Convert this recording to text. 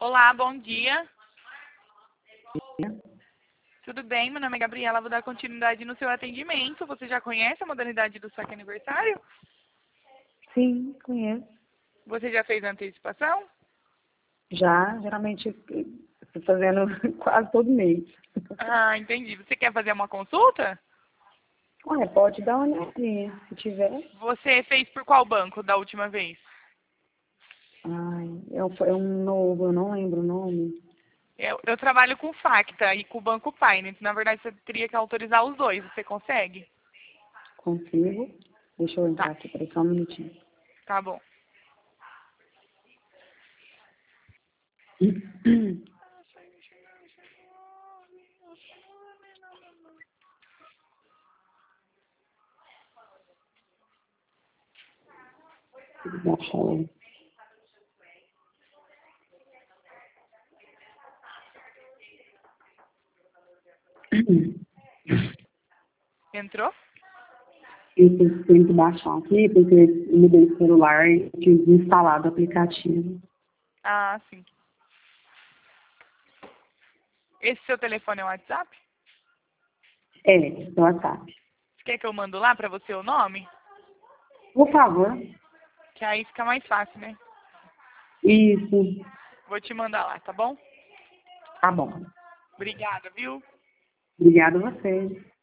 Olá, bom dia. Tudo bem? Meu nome é Gabriela, vou dar continuidade no seu atendimento. Você já conhece a modalidade do saque aniversário? Sim, conheço. Você já fez a antecipação? Já, geralmente, estou fazendo quase todo mês. Ah, entendi. Você quer fazer uma consulta? Ué, pode dar uma olhadinha, se tiver. Você fez por qual banco da última vez? Ai, é um novo, eu não lembro o nome. Eu trabalho com Facta e com o Banco Finance. Na verdade, você teria que autorizar os dois. Você consegue? Consigo. Deixa eu entrar Tá, aqui, peraí, só um minutinho. tá bom. Deixa eu... Entrou? Eu tenho que baixar aqui, porque eu mudei o celular e tinha desinstalado o aplicativo. Ah, sim. Esse seu telefone é o WhatsApp? É, do WhatsApp. Você quer que eu mando lá pra você o nome? Por favor. Que aí fica mais fácil, né? Isso. Vou te mandar lá, tá bom? Tá bom. Obrigada, viu? Obrigada a você.